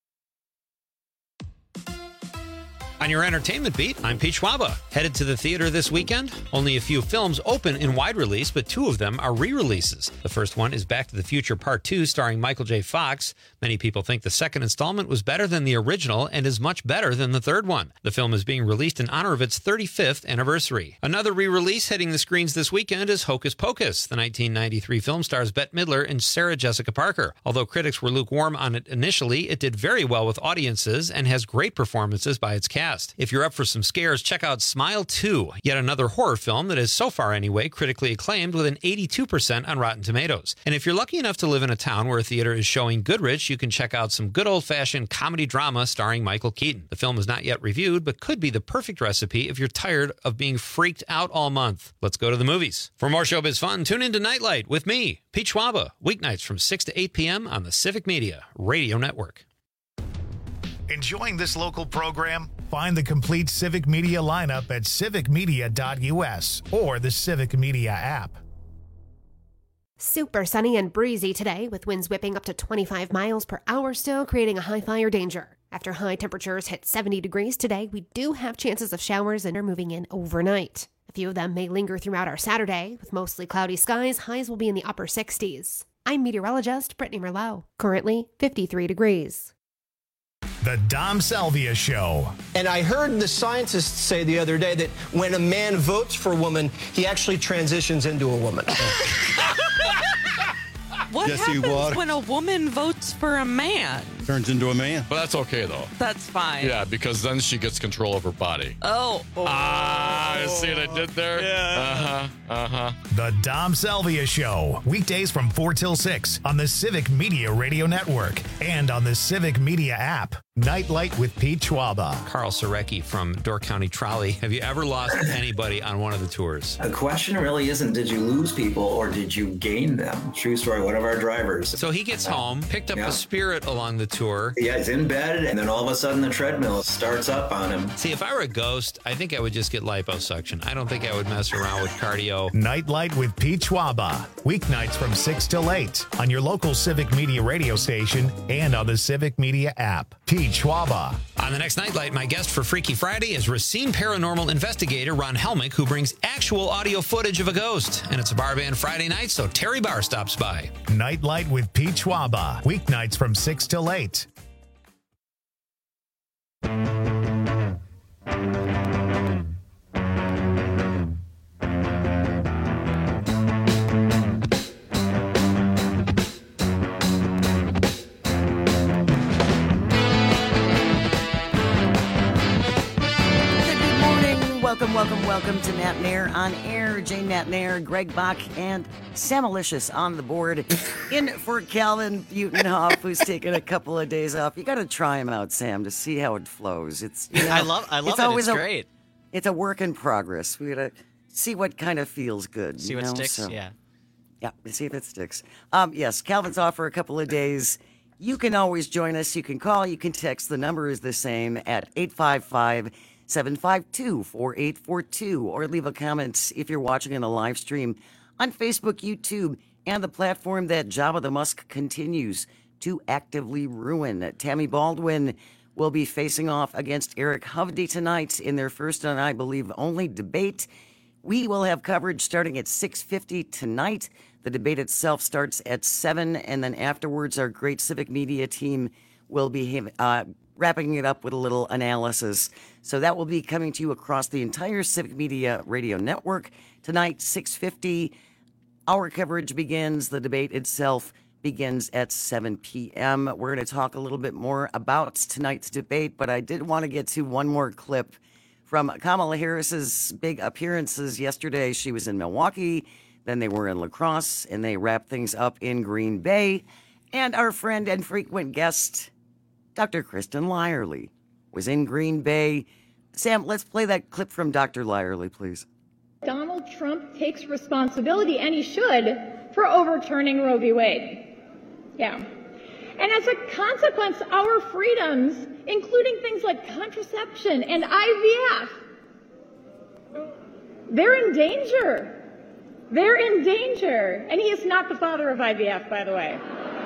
On your entertainment beat, I'm Pete Schwaba. Headed to the theater this weekend? Only a few films open in wide release, but 2 of them are re-releases. The first one is Back to the Future Part 2, starring Michael J. Fox. Many people think the second installment was better than the original and is much better than the third one. The film is being released in honor of its 35th anniversary. Another re-release hitting the screens this weekend is Hocus Pocus. The 1993 film stars Bette Midler and Sarah Jessica Parker. Although critics were lukewarm on it initially, it did very well with audiences and has great performances by its cast. If you're up for some scares, check out Smile 2, yet another horror film that is, so far anyway, critically acclaimed with an 82% on Rotten Tomatoes. And if you're lucky enough to live in a town where a theater is showing Goodrich, you can check out some good old-fashioned comedy drama starring Michael Keaton. The film is not yet reviewed, but could be the perfect recipe if you're tired of being freaked out all month. Let's go to the movies. For more showbiz fun, tune into Nightlight with me, Pete Schwaba, weeknights from 6 to 8 p.m. on the Civic Media Radio Network. Enjoying this local program? Find the complete Civic Media lineup at civicmedia.us or the Civic Media app. Super sunny and breezy today, with winds whipping up to 25 miles per hour still, creating a high fire danger. After high temperatures hit 70 degrees today, we do have chances of showers and are moving in overnight. A few of them may linger throughout our Saturday. With mostly cloudy skies, highs will be in the upper 60s. I'm meteorologist Brittany Merlot. Currently 53 degrees. The Dom Salvia Show. And I heard the scientists say the other day that when a man votes for a woman, he actually transitions into a woman. What happens when a woman votes for a man? Turns into a man. But that's okay, though. That's fine. Yeah, because then she gets control of her body. Oh. See what I did there? Yeah. The Dom Salvia Show. Weekdays from 4 till 6 on the Civic Media Radio Network and on the Civic Media app. Nightlight with Pete Schwaba. Carl Sarecki from Door County Trolley. Have you ever lost anybody on one of the tours? The question really isn't did you lose people or did you gain them? True story, one of our drivers. So he gets home, picked up a spirit along the tour. Yeah, he's in bed, and then all of a sudden the treadmill starts up on him. See, if I were a ghost, I think I would just get liposuction. I don't think I would mess around with cardio. Nightlight with Pete Schwaba. Weeknights from 6 till 8 on your local Civic Media radio station and on the Civic Media app. Pete Schwaba. On the next Nightlight, my guest for Freaky Friday is Racine paranormal investigator Ron Helmick, who brings actual audio footage of a ghost. And it's a bar band Friday night, so Terry Barr stops by. Nightlight with Pete Schwaba. Weeknights from 6 till 8. Welcome to Matt Nair on air. Jane Matt Nair, Greg Bach, and Sam Malicious on the board. In for Calvin Butenhoff, who's taking a couple of days off. You got to try him out, Sam, to see how it flows. It's I love it. It's great. It's a work in progress. We got to see what kind of feels good. See what sticks. So, yeah, see if it sticks. Yes, Calvin's off for a couple of days. You can always join us. You can call. You can text. The number is the same at 855-752-4842, or leave a comment if you're watching in a live stream on Facebook, YouTube, and the platform that Jabba the Musk continues to actively ruin. Tammy Baldwin will be facing off against Eric Hovde tonight in their first and I believe only debate. We will have coverage starting at 6:50 tonight. The debate itself starts at 7, and then afterwards our great civic media team will be wrapping it up with a little analysis. So that will be coming to you across the entire Civic Media Radio Network. Tonight, 6:50, our coverage begins. The debate itself begins at 7 p.m. We're going to talk a little bit more about tonight's debate, but I did want to get to one more clip from Kamala Harris's big appearances yesterday. She was in Milwaukee, then they were in La Crosse, and they wrapped things up in Green Bay. And our friend and frequent guest, Dr. Kristen Lyerly, was in Green Bay. Sam, let's play that clip from Dr. Lyerly, please. Donald Trump takes responsibility, and he should, for overturning Roe v. Wade. Yeah. And as a consequence, our freedoms, including things like contraception and IVF, they're in danger. They're in danger. And he is not the father of IVF, by the way.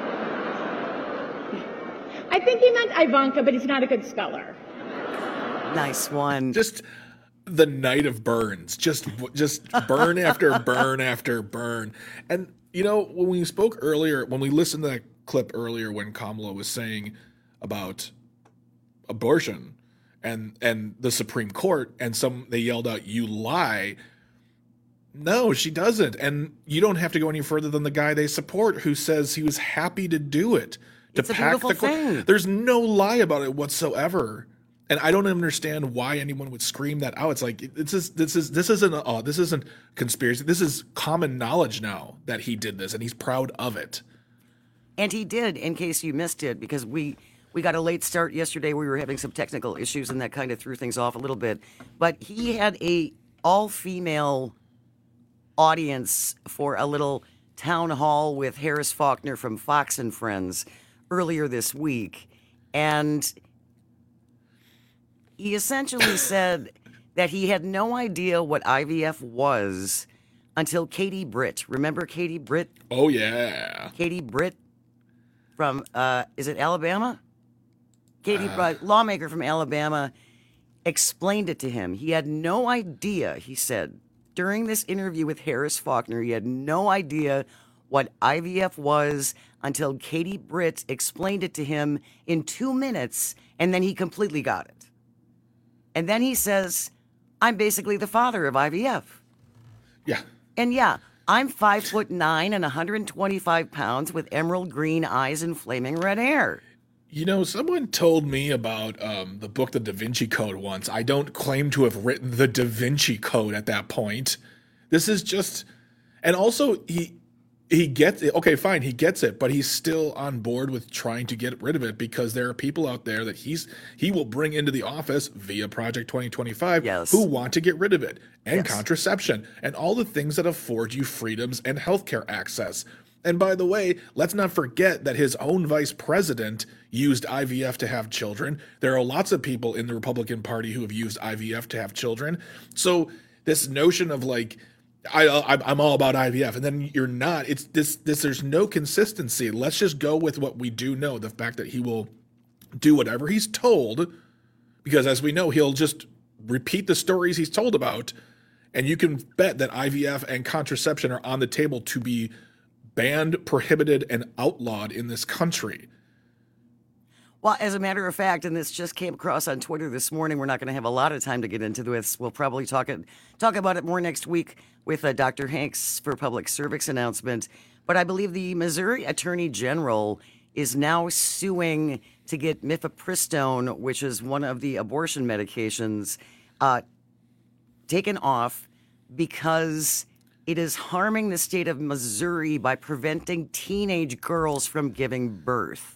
I think he meant Ivanka, but he's not a good speller. Nice one. Just the night of burns. Just burn after burn after burn. And, you know, when we spoke earlier, when we listened to that clip earlier when Kamala was saying about abortion and the Supreme Court, and they yelled out, "You lie." No, she doesn't. And you don't have to go any further than the guy they support who says he was happy to do it. It's a beautiful thing. There's no lie about it whatsoever. And I don't understand why anyone would scream that out. It's like this isn't conspiracy. This is common knowledge now that he did this, and he's proud of it. And he did, in case you missed it, because we got a late start yesterday. We were having some technical issues, and that kind of threw things off a little bit. But he had a all-female audience for a little town hall with Harris Faulkner from Fox and Friends earlier this week, and he essentially said that he had no idea what IVF was until Katie Britt. Remember Katie Britt? Oh, yeah. Katie Britt from, is it Alabama? Katie Britt, lawmaker from Alabama, explained it to him. He had no idea, he said, during this interview with Harris Faulkner, he had no idea what IVF was until Katie Britt explained it to him in 2 minutes, and then he completely got it. And then he says, I'm basically the father of IVF. Yeah. And yeah, I'm 5'9" and 125 pounds with emerald green eyes and flaming red hair. You know, someone told me about the book, The Da Vinci Code, once. I don't claim to have written the Da Vinci Code at that point. This is just... And also, he gets it. Okay, fine, he gets it, but he's still on board with trying to get rid of it because there are people out there that he will bring into the office via Project 2025 who want to get rid of it, and contraception, and all the things that afford you freedoms and healthcare access. And by the way, let's not forget that his own vice president used IVF to have children. There are lots of people in the Republican Party who have used IVF to have children. So this notion of like, I'm all about IVF, and then you're not. It's this. There's no consistency. Let's just go with what we do know: the fact that he will do whatever he's told, because as we know, he'll just repeat the stories he's told about, and you can bet that IVF and contraception are on the table to be banned, prohibited, and outlawed in this country. Well, as a matter of fact, and this just came across on Twitter this morning, we're not going to have a lot of time to get into this. We'll probably talk about it more next week with Dr. Hanks for public service announcement. But I believe the Missouri Attorney General is now suing to get mifepristone, which is one of the abortion medications, taken off because it is harming the state of Missouri by preventing teenage girls from giving birth.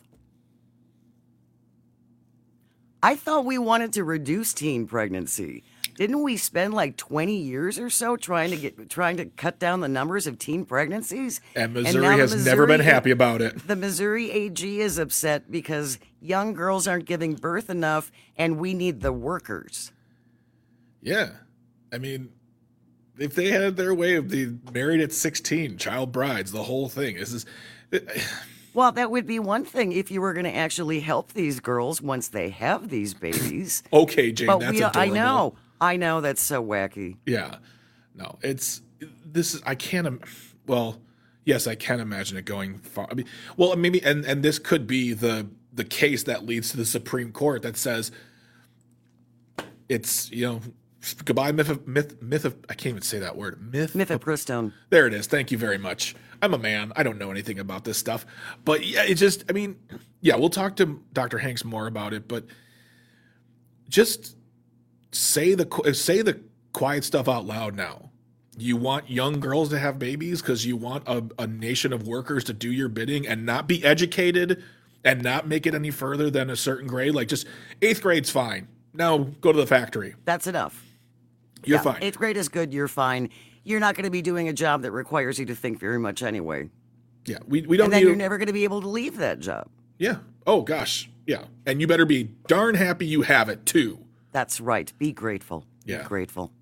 I thought we wanted to reduce teen pregnancy. Didn't we spend like 20 years or so trying to cut down the numbers of teen pregnancies? And Missouri has never been happy about it. The Missouri AG is upset because young girls aren't giving birth enough, and we need the workers. Yeah. I mean, if they had their way of being married at 16, child brides, the whole thing. Well, that would be one thing if you were going to actually help these girls once they have these babies. Okay, Jane, but that's adorable. I know, that's so wacky. Yeah. No, I can't, yes, I can imagine it going far. I mean, well, maybe, and this could be the case that leads to the Supreme Court that says it's, goodbye I can't even say that word. Mifepristone. There it is. Thank you very much. I'm a man. I don't know anything about this stuff. But yeah, we'll talk to Dr. Hanks more about it, but just say the quiet stuff out loud now. You want young girls to have babies because you want a nation of workers to do your bidding and not be educated and not make it any further than a certain grade. Like just 8th grade's fine. Now go to the factory. That's enough. You're fine. 8th grade is good. You're fine. You're not going to be doing a job that requires you to think very much anyway. Yeah, we don't. And then you're never going to be able to leave that job. Yeah. Oh gosh. Yeah. And you better be darn happy you have it too. That's right. Be grateful. Yeah. Be grateful.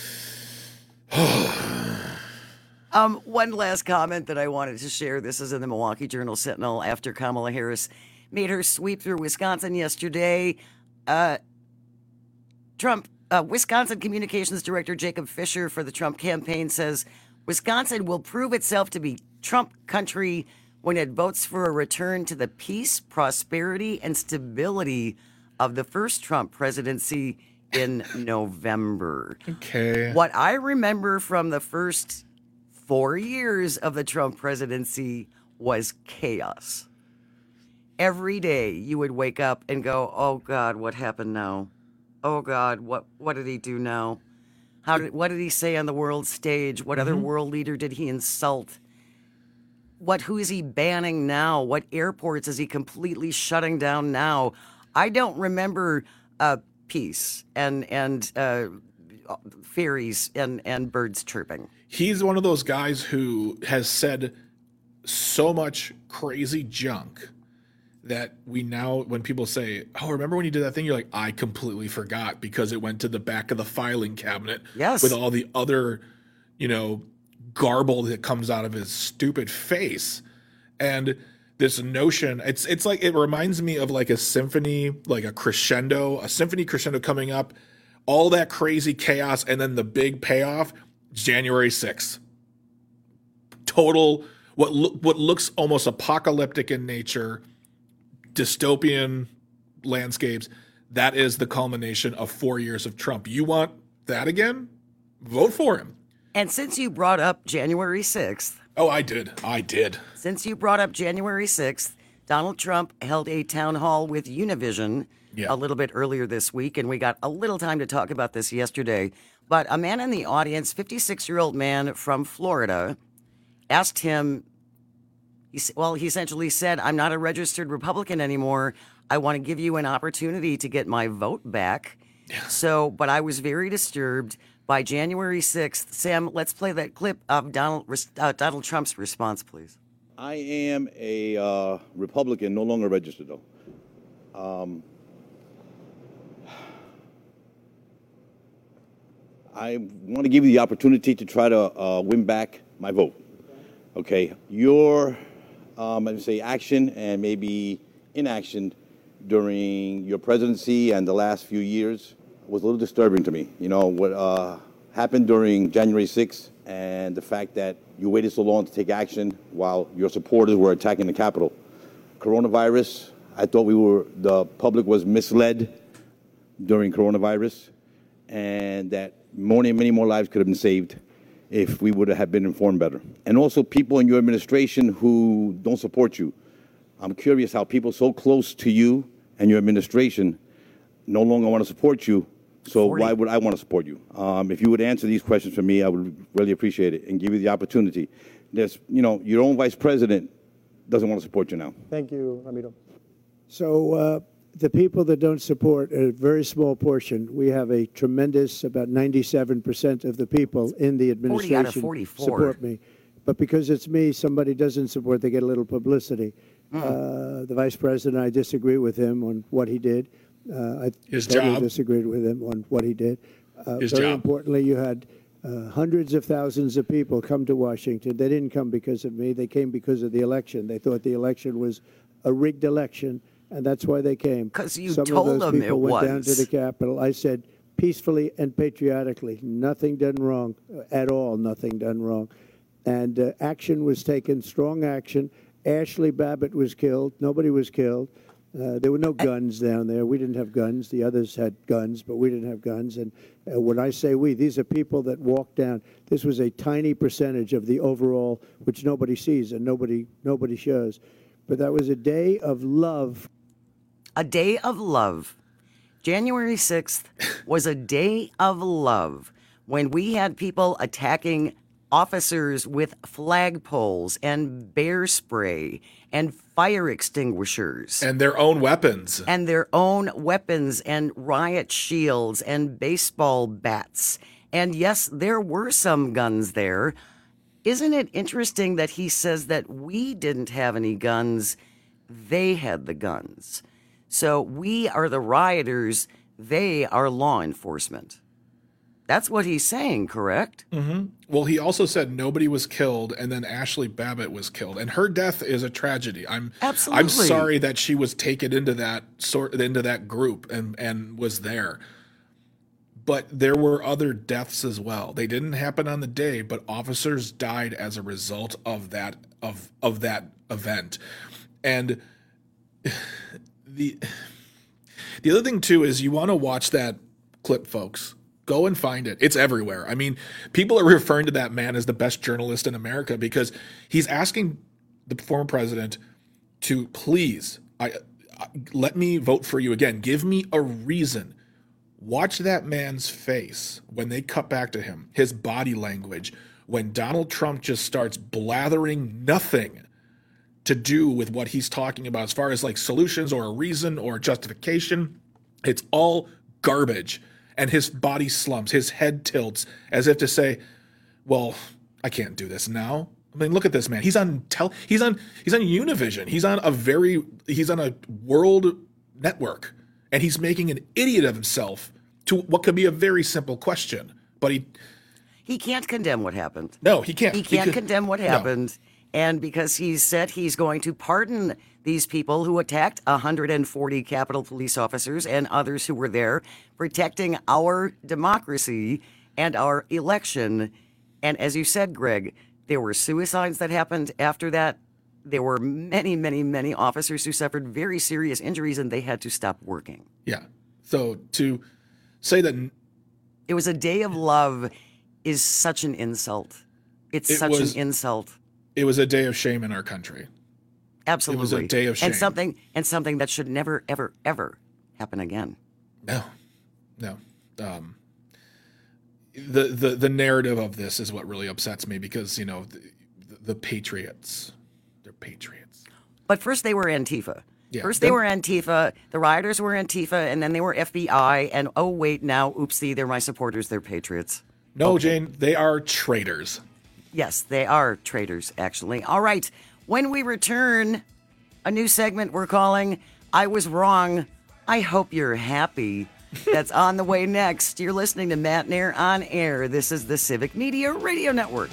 One last comment that I wanted to share. This is in the Milwaukee Journal-Sentinel after Kamala Harris made her sweep through Wisconsin yesterday. Wisconsin Communications Director Jacob Fisher for the Trump campaign says Wisconsin will prove itself to be Trump country when it votes for a return to the peace, prosperity, and stability of the first Trump presidency in November. Okay. What I remember from the first 4 years of the Trump presidency was chaos. Every day you would wake up and go, oh, God, what happened now? Oh, God, what did he do now? What did he say on the world stage? What other world leader did he insult? Who is he banning now? What airports is he completely shutting down now? I don't remember peace and fairies and birds chirping. He's one of those guys who has said so much crazy junk that we now, when people say, oh, remember when you did that thing? You're like, I completely forgot because it went to the back of the filing cabinet with all the other, garble that comes out of his stupid face. And this notion, it's like, it reminds me of like a symphony, like a symphony crescendo coming up, all that crazy chaos, and then the big payoff, January 6th. Total, what looks almost apocalyptic in nature, dystopian landscapes. That is the culmination of 4 years of Trump. You want that again? Vote for him. And since you brought up January 6th. Oh, I did. Since you brought up January 6th, Donald Trump held a town hall with Univision a little bit earlier this week, and we got a little time to talk about this yesterday. But a man in the audience, 56-year-old man from Florida, asked him, he essentially said, I'm not a registered Republican anymore. I want to give you an opportunity to get my vote back. Yeah. But I was very disturbed by January 6th. Sam, let's play that clip of Donald Trump's response, please. I am a Republican, no longer registered, though. I want to give you the opportunity to try to win back my vote. Okay, your, action and maybe inaction during your presidency and the last few years was a little disturbing to me. What happened during January 6th and the fact that you waited so long to take action while your supporters were attacking the Capitol. Coronavirus, I thought the public was misled during coronavirus, and that many more lives could have been saved if we would have been informed better. And also people in your administration who don't support you. I'm curious how people so close to you and your administration no longer want to support you. So why would I want to support you? If you would answer these questions for me, I would really appreciate it and give you the opportunity. Your own vice president doesn't want to support you now. Thank you, Ramiro. So the people that don't support a very small portion. We have a tremendous, about 97% of the people in the administration 40 out of 44. support me. But because it's me, somebody doesn't support, they get a little publicity. The vice president, I disagree with him on what he did. I totally disagreed with him on what he did. Very importantly, you had hundreds of thousands of people come to Washington. They didn't come because of me. They came because of the election. They thought the election was a rigged election, and that's why they came. Because you Some told of those them people it went down was. to the Capitol. I said peacefully and patriotically, nothing done wrong at all, nothing done wrong. And action was taken, strong action. Ashley Babbitt was killed. Nobody was killed. There were no guns down there. We didn't have guns. The others had guns, but we didn't have guns. And when I say we, these are people that walked down. This was a tiny percentage of the overall, which nobody sees and nobody shows. But that was a day of love. A day of love. January 6th was a day of love when we had people attacking officers with flagpoles and bear spray and fire extinguishers. And their own weapons. And their own weapons and riot shields and baseball bats. And yes, there were some guns there. Isn't it interesting that he says that we didn't have any guns, they had the guns? So we are the rioters, they are law enforcement. That's what he's saying, correct? Mm-hmm. Well, he also said nobody was killed, and then Ashley Babbitt was killed, and her death is a tragedy. I'm sorry that she was taken into that group and was there. But there were other deaths as well. They didn't happen on the day, but officers died as a result of that event. And the other thing too is you want to watch that clip, folks. Go and find it. It's everywhere. I mean, people are referring to that man as the best journalist in America because he's asking the former president to please let me vote for you again. Give me a reason. Watch that man's face when they cut back to him, his body language, when Donald Trump just starts blathering nothing to do with what he's talking about as far as like solutions or a reason or justification. It's all garbage. And his body slumps, his head tilts as if to say, well, I can't do this now. I mean, look at this man. He's on Univision. He's on a world network, and he's making an idiot of himself to what could be a very simple question. But he can't condemn what happened. No, he can't. He can't condemn what happened. No. And because he said he's going to pardon these people who attacked 140 Capitol Police officers and others who were there protecting our democracy and our election. And as you said, Greg, there were suicides that happened after that. There were many, many, many officers who suffered very serious injuries and they had to stop working. Yeah. So to say that it was a day of love is such an insult. It's such an insult. It was a day of shame in our country. Absolutely. It was a day of shame. And something that should never, ever, ever happen again. No. The narrative of this is what really upsets me because, you know, the patriots, they're patriots. But first they were Antifa. Yeah. First they were Antifa, the rioters were Antifa, and then they were FBI, and oh wait, now, oopsie, they're my supporters, they're patriots. No, okay. Jane, they are traitors. Yes, they are traitors, actually. All right, when we return, a new segment we're calling I Was Wrong, I Hope You're Happy. That's on the way next. You're listening to Matt Nair on Air. This is the Civic Media Radio Network.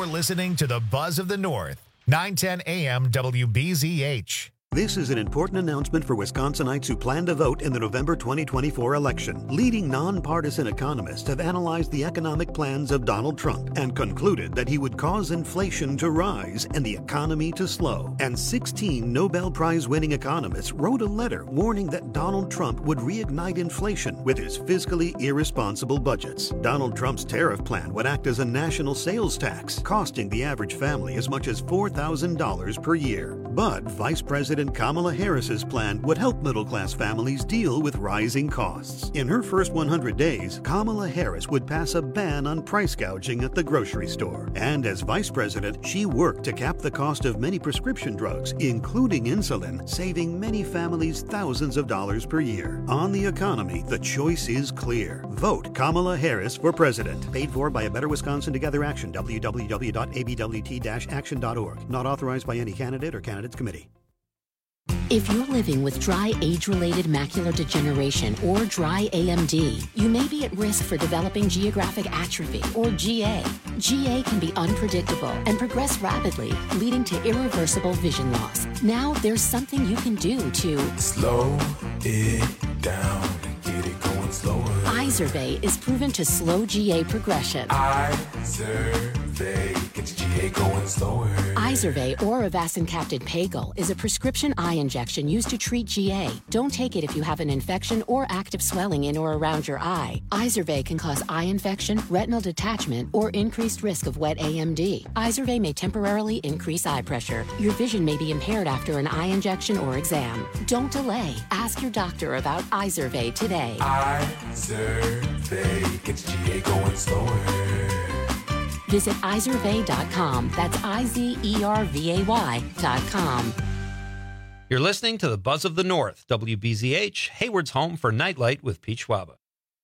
You're listening to the Buzz of the North, 910 AM WBZH. This is an important announcement for Wisconsinites who plan to vote in the November 2024 election. Leading nonpartisan economists have analyzed the economic plans of Donald Trump and concluded that he would cause inflation to rise and the economy to slow. And 16 Nobel Prize-winning economists wrote a letter warning that Donald Trump would reignite inflation with his fiscally irresponsible budgets. Donald Trump's tariff plan would act as a national sales tax, costing the average family as much as $4,000 per year. But Vice President Kamala Harris's plan would help middle-class families deal with rising costs. In her first 100 days, Kamala Harris would pass a ban on price gouging at the grocery store. And as vice president, she worked to cap the cost of many prescription drugs, including insulin, saving many families thousands of dollars per year. On the economy, the choice is clear. Vote Kamala Harris for president. Paid for by A Better Wisconsin Together Action, www.abwt-action.org. Not authorized by any candidate or candidates committee. If you're living with dry age-related macular degeneration or dry AMD, you may be at risk for developing geographic atrophy or GA. GA can be unpredictable and progress rapidly, leading to irreversible vision loss. Now there's something you can do to slow it down and get it going slower. Izervay is proven to slow GA progression. Izervay gets GA going slower. Izervay or avacincaptad pagel is a prescription eye injection used to treat GA. Don't take it if you have an infection or active swelling in or around your eye. Izervay can cause eye infection, retinal detachment, or increased risk of wet AMD. Izervay may temporarily increase eye pressure. Your vision may be impaired after an eye injection or exam. Don't delay. Ask your doctor about Izervay today. Izervay gets GA going slower. Visit Izervay.com. That's IZERVAY.com. You're listening to the Buzz of the North, WBZH, Hayward's home for Nightlight with Pete Schwaba.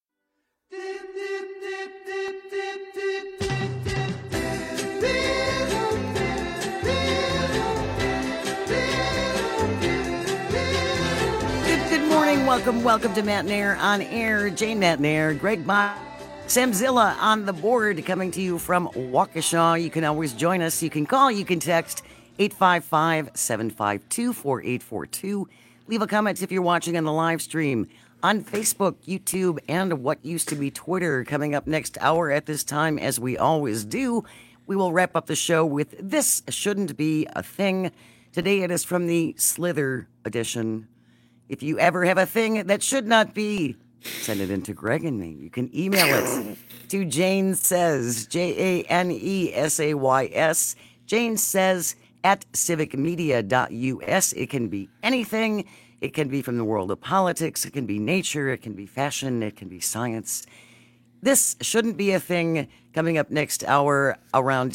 Good morning. Welcome to Matt Nair on air. Jane Matt Nair, Greg Bond, Sam Zilla on the board, coming to you from Waukesha. You can always join us. You can call, you can text 855-752-4842. Leave a comment if you're watching on the live stream on Facebook, YouTube, and what used to be Twitter. Coming up next hour at this time, as we always do, we will wrap up the show with This Shouldn't Be a Thing. Today it is from the Slither edition. If you ever have a thing that should not be, send it in to Greg and me. You can email it to Jane Says, JaneSays, Jane Says at civicmedia.us. It can be anything. It can be from the world of politics. It can be nature. It can be fashion. It can be science. This shouldn't be a thing. Coming up next hour around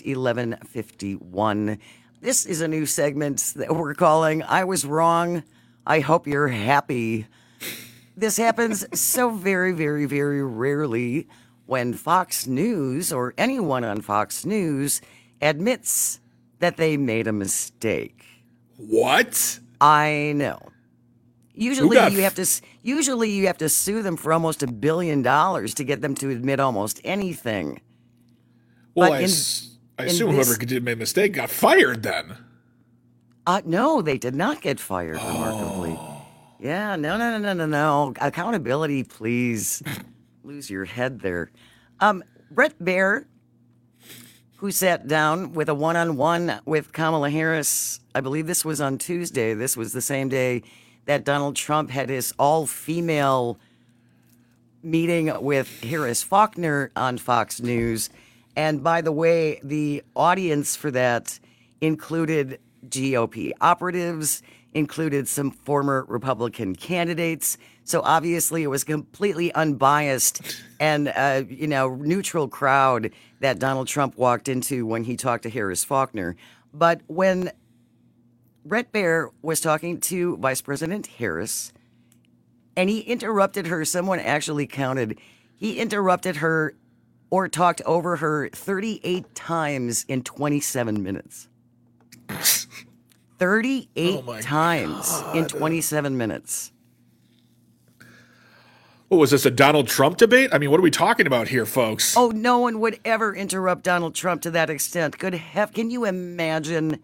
11:51. This is a new segment that we're calling I Was Wrong. I hope you're happy. This happens so very, very, very rarely when Fox News or anyone on Fox News admits that they made a mistake. What? I know. Usually you have to sue them for almost $1 billion to get them to admit almost anything. Well, I assume whoever did make a mistake got fired then. No, they did not get fired, remarkably. Yeah, no. Accountability, please. Lose your head there. Bret Baier, who sat down with a one-on-one with Kamala Harris, I believe this was on Tuesday. This was the same day that Donald Trump had his all-female meeting with Harris Faulkner on Fox News. And by the way, the audience for that included GOP operatives, included some former Republican candidates. So obviously it was completely unbiased and, neutral crowd that Donald Trump walked into when he talked to Harris Faulkner. But when Bret Baier was talking to Vice President Harris and he interrupted her, someone actually counted, he interrupted her or talked over her 38 times in 27 minutes. 38 times in 27 minutes. What was this, a Donald Trump debate? I mean, what are we talking about here, folks? Oh, no one would ever interrupt Donald Trump to that extent. Can you imagine?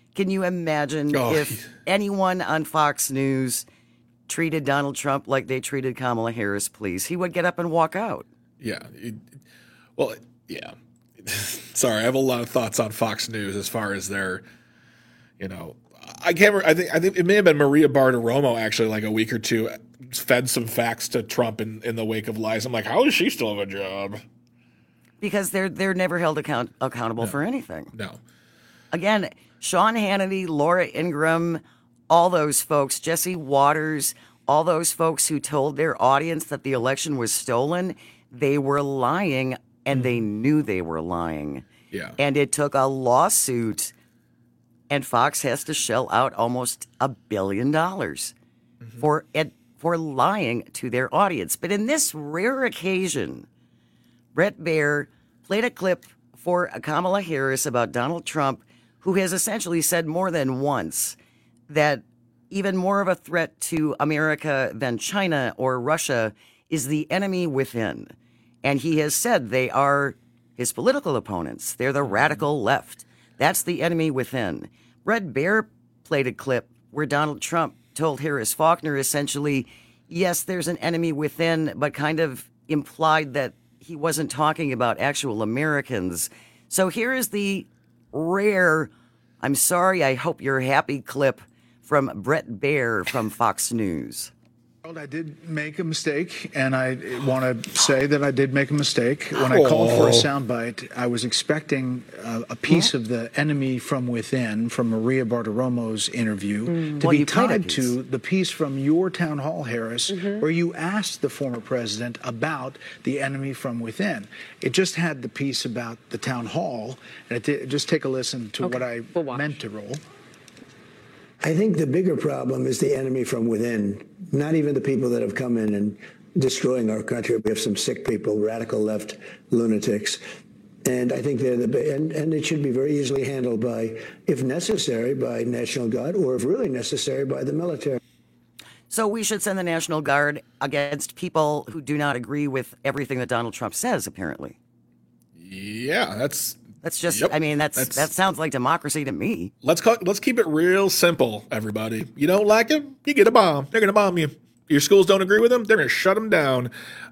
If anyone on Fox News treated Donald Trump like they treated Kamala Harris, please? He would get up and walk out. Yeah. Yeah. Sorry, I have a lot of thoughts on Fox News as far as their, I can't remember, I think it may have been Maria Bartiromo actually like a week or two fed some facts to Trump in the wake of lies. I'm like, how does she still have a job? Because they're never held accountable for anything. No. Again, Sean Hannity, Laura Ingraham, all those folks, Jesse Waters, all those folks who told their audience that the election was stolen, they were lying, and they knew they were lying. Yeah. And it took a lawsuit, and Fox has to shell out almost $1 billion for lying to their audience. But in this rare occasion, Bret Baier played a clip for Kamala Harris about Donald Trump, who has essentially said more than once that even more of a threat to America than China or Russia is the enemy within. And he has said they are his political opponents. They're the radical left. That's the enemy within. Bret Baier played a clip where Donald Trump told Harris Faulkner essentially, yes, there's an enemy within, but kind of implied that he wasn't talking about actual Americans. So here is the rare, I'm sorry, I hope you're happy clip from Bret Baier from Fox News. I did make a mistake, and I want to say that I did make a mistake. When I called for a soundbite, I was expecting a piece of the enemy from within, from Maria Bartiromo's interview, to be tied to the piece from your town hall, Harris, where you asked the former president about the enemy from within. It just had the piece about the town hall, and just take a listen to what I meant to roll. I think the bigger problem is the enemy from within, not even the people that have come in and destroying our country. We have some sick people, radical left lunatics. And I think they're and it should be very easily handled by, if necessary, by National Guard, or if really necessary, by the military. So we should send the National Guard against people who do not agree with everything that Donald Trump says, apparently. Yeah, that's just, yep, I mean, that sounds like democracy to me. Let's keep it real simple, everybody. You don't like him, you get a bomb. They're going to bomb you. Your schools don't agree with them, they're going to shut them down.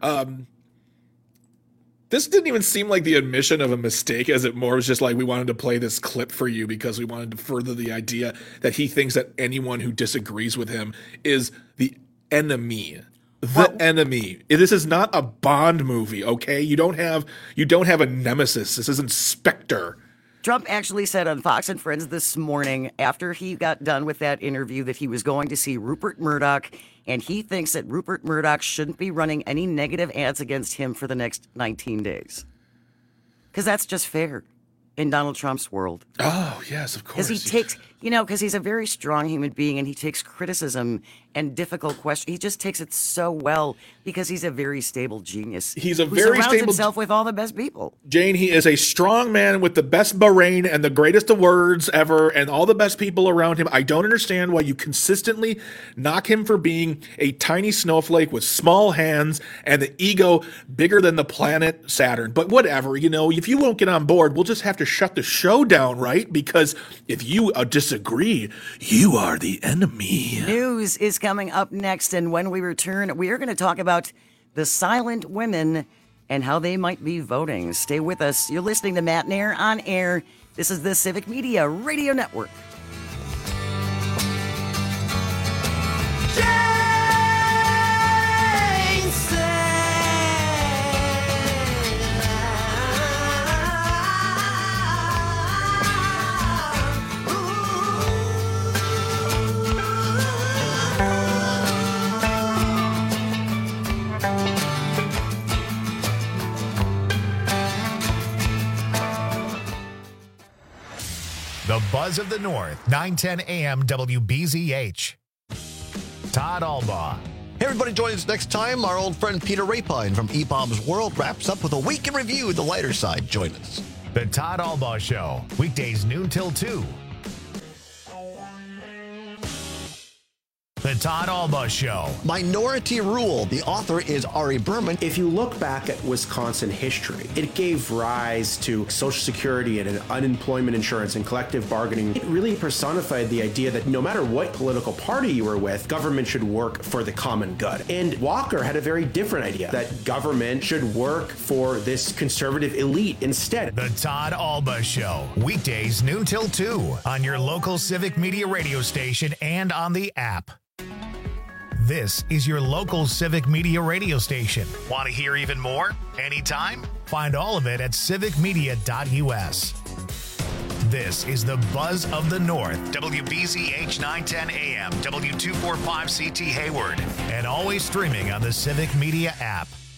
This didn't even seem like the admission of a mistake, as it more was just like we wanted to play this clip for you because we wanted to further the idea that he thinks that anyone who disagrees with him is the enemy. Enemy. This is not a Bond movie, okay? You don't have a nemesis. This isn't Spectre. Trump actually said on Fox and Friends this morning, after he got done with that interview, that he was going to see Rupert Murdoch, and he thinks that Rupert Murdoch shouldn't be running any negative ads against him for the next 19 days. Because that's just fair in Donald Trump's world. Oh, yes, of course. Because he takes, because he's a very strong human being, and he takes criticism and difficult questions. He just takes it so well because he's a very stable genius. He's a who very surrounds stable himself with all the best people. Jane, he is a strong man with the best brain and the greatest of words ever and all the best people around him. I don't understand why you consistently knock him for being a tiny snowflake with small hands and the ego bigger than the planet Saturn. But whatever, if you won't get on board, we'll just have to shut the show down, right? Because if you disagree, you are the enemy. News is coming up next, and when we return, we are going to talk about the silent women and how they might be voting. Stay with us. You're listening to Matt Nair on Air. This is the Civic Media Radio Network. The Buzz of the North, 910 AM WBZH. Todd Albaugh. Hey, everybody, join us next time. Our old friend Peter Rapine from eBaum's World wraps up with a week in review, the lighter side. Join us. The Todd Albaugh Show, weekdays noon till 2. The The Todd Alba Show. Minority Rule. The author is Ari Berman. If you look back at Wisconsin history, it gave rise to Social Security and unemployment insurance and collective bargaining. It really personified the idea that no matter what political party you were with, government should work for the common good. And Walker had a very different idea, that government should work for this conservative elite instead. The Todd Alba Show. Weekdays noon till 2 on your local Civic Media radio station and on the app. This is your local Civic Media radio station. Want to hear even more? Anytime? Find all of it at civicmedia.us. This is the Buzz of the North, WBZH 910 AM, W245CT Hayward, and always streaming on the Civic Media app.